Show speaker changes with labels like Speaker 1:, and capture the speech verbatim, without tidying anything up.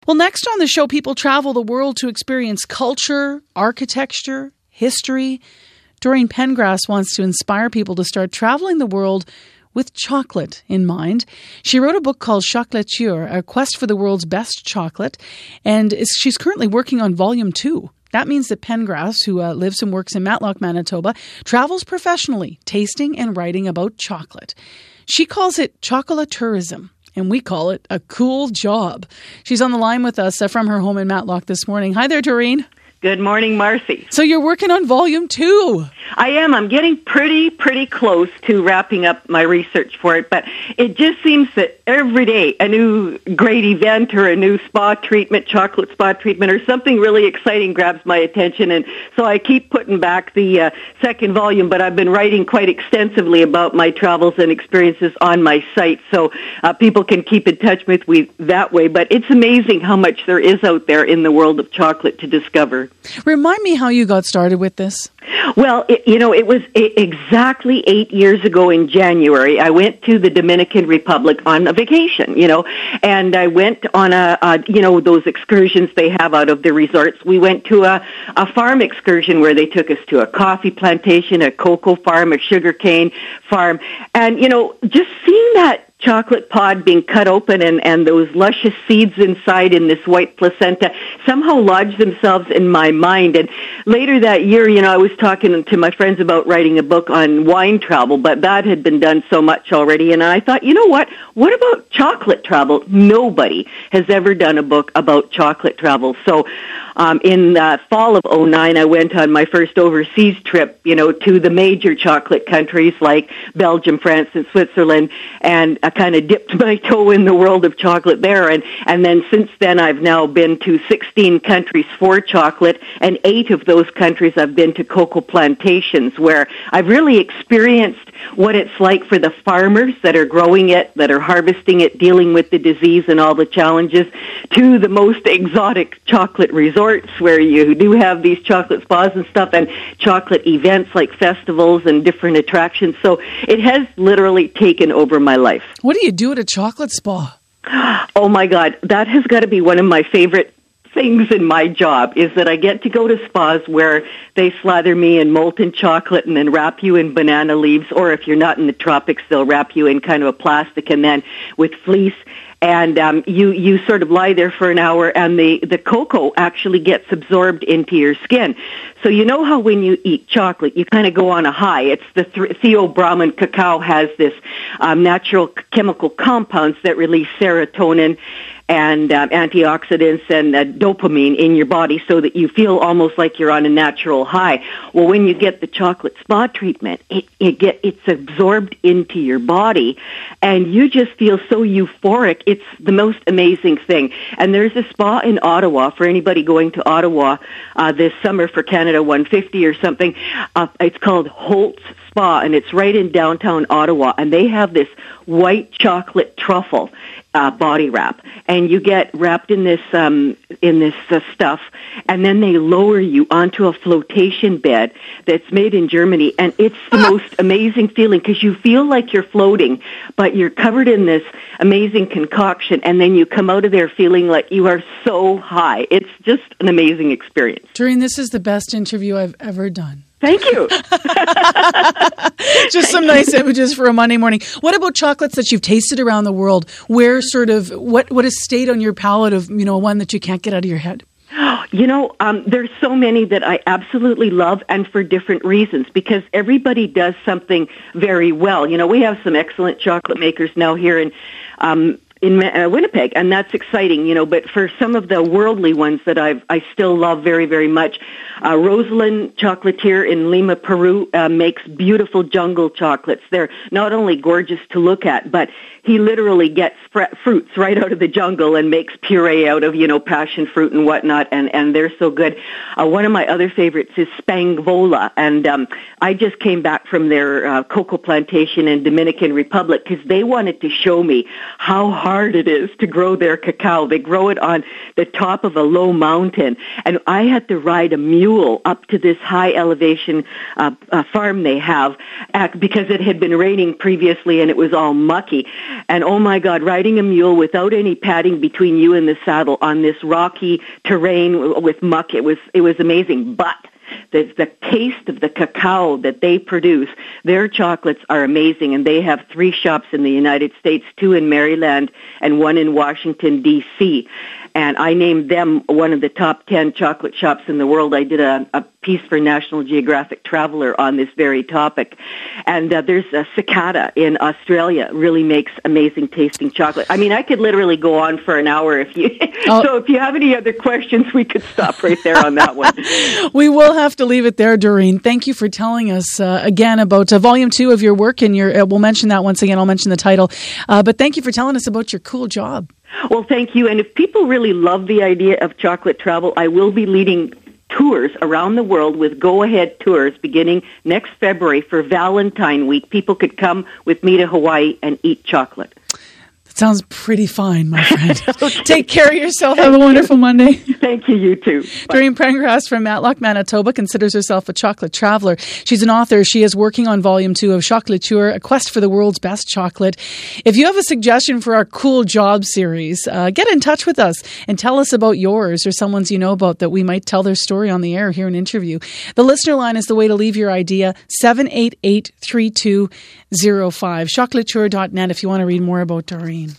Speaker 1: Well, next on the show, people travel the world to experience culture, architecture, history. Doreen Pengrass wants to inspire people to start traveling the world with chocolate in mind. She wrote a book called Chocolatier, A Quest for the World's Best Chocolate, and is, she's currently working on volume two. That means that Pengrass, who uh, lives and works in Matlock, Manitoba, travels professionally, tasting and writing about chocolate. She calls it chocolatourism, and we call it a cool job. She's on the line with us uh, from her home in Matlock this morning. Hi there, Doreen.
Speaker 2: Good morning, Marcy.
Speaker 1: So you're working on volume two.
Speaker 2: I am. I'm getting pretty, pretty close to wrapping up my research for it, but it just seems that every day a new great event or a new spa treatment, chocolate spa treatment, or something really exciting grabs my attention, and so I keep putting back the uh, second volume, but I've been writing quite extensively about my travels and experiences on my site, so uh, people can keep in touch with me that way, but it's amazing how much there is out there in the world of chocolate to discover.
Speaker 1: Remind me how you got started with this.
Speaker 2: Well, it, you know, it was exactly eight years ago in January. I went to the Dominican Republic on a vacation, you know, and I went on a, a you know, those excursions they have out of the resorts. We went to a, a farm excursion where they took us to a coffee plantation, a cocoa farm, a sugarcane farm, and, you know, just seeing that chocolate pod being cut open and, and those luscious seeds inside in this white placenta somehow lodged themselves in my mind. And later that year, you know, I was talking to my friends about writing a book on wine travel, but that had been done so much already. And I thought, you know what? What about chocolate travel? Nobody has ever done a book about chocolate travel. So um, in the fall of oh nine, I went on my first overseas trip, you know, to the major chocolate countries like Belgium, France, and Switzerland, and I kind of dipped my toe in the world of chocolate there. And, and then since then, I've now been to sixteen countries for chocolate, and eight of those countries I've been to cocoa plantations where I've really experienced what it's like for the farmers that are growing it, that are harvesting it, dealing with the disease and all the challenges, to the most exotic chocolate resorts where you do have these chocolate spas and stuff, and chocolate events like festivals and different attractions. So it has literally taken over my life.
Speaker 1: What do you do at a chocolate spa?
Speaker 2: Oh, my God. That has got to be one of my favorite things in my job, is that I get to go to spas where they slather me in molten chocolate and then wrap you in banana leaves, or if you're not in the tropics, they'll wrap you in kind of a plastic and then with fleece. And um, you, you sort of lie there for an hour, and the, the cocoa actually gets absorbed into your skin. So you know how when you eat chocolate, you kind of go on a high. It's the th- theobromine cacao has this um, natural chemical compounds that release serotonin and um, antioxidants and uh, dopamine in your body so that you feel almost like you're on a natural high. Well, when you get the chocolate spa treatment, it, it get it's absorbed into your body, and you just feel so euphoric. It's the most amazing thing. And there's a spa in Ottawa for anybody going to Ottawa uh, this summer for Canada one fifty or something. Uh, it's called Holt's Spa, and it's right in downtown Ottawa, and they have this white chocolate truffle uh, body wrap, and you get wrapped in this um, in this uh, stuff, and then they lower you onto a flotation bed that's made in Germany, and it's the most amazing feeling because you feel like you're floating, but you're covered in this amazing concoction, and then you come out of there feeling like you are so high. It's just an amazing experience.
Speaker 1: Doreen, this is the best interview I've ever done.
Speaker 2: Thank you.
Speaker 1: Just some nice images for a Monday morning. What about chocolates that you've tasted around the world? Where sort of, what, what has stayed on your palate of, you know, one that you can't get out of your head?
Speaker 2: You know, um, there's so many that I absolutely love, and for different reasons, because everybody does something very well. You know, we have some excellent chocolate makers now here in um in uh, Winnipeg, and that's exciting, you know, but for some of the worldly ones that I've, I still love very, very much, uh, Rosalind Chocolatier in Lima, Peru, uh, makes beautiful jungle chocolates. They're not only gorgeous to look at, but he literally gets fr- fruits right out of the jungle and makes puree out of, you know, passion fruit and whatnot, and, and they're so good. Uh, one of my other favorites is Spangvola, and um, I just came back from their uh, cocoa plantation in Dominican Republic because they wanted to show me how hard hard it is to grow their cacao. They grow it on the top of a low mountain. And I had to ride a mule up to this high elevation uh, uh, farm they have uh, because it had been raining previously and it was all mucky. And oh my God, riding a mule without any padding between you and the saddle on this rocky terrain with muck, it was, it was amazing. But The, the taste of the cacao that they produce, their chocolates are amazing, and they have three shops in the United States, two in Maryland and one in Washington, D C And I named them one of the top ten chocolate shops in the world. I did a, a piece for National Geographic Traveler on this very topic. And uh, there's a Cicada in Australia, really makes amazing tasting chocolate. I mean, I could literally go on for an hour if you. Oh. So if you have any other questions, we could stop right there on that one.
Speaker 1: We will have to leave it there, Doreen. Thank you for telling us uh, again about uh, volume two of your work, and your. Uh, we'll mention that once again. I'll mention the title. Uh, but thank you for telling us about your cool job.
Speaker 2: Well, thank you. And if people really love the idea of chocolate travel, I will be leading tours around the world with Go-Ahead Tours beginning next February for Valentine Week. People could come with me to Hawaii and eat chocolate.
Speaker 1: That sounds pretty fine, my friend.
Speaker 2: Okay.
Speaker 1: Take care of yourself. Have a wonderful Monday.
Speaker 2: Thank you, you too.
Speaker 1: Doreen Prendergast from Matlock, Manitoba considers herself a chocolate traveler. She's an author. She is working on volume two of Chocolature, A Quest for the World's Best Chocolate. If you have a suggestion for our Cool Job series, uh, get in touch with us and tell us about yours or someone's you know about that we might tell their story on the air, hear an interview. The listener line is the way to leave your idea, seven eight eight, three two zero five. Chocolature dot net if you want to read more about Doreen.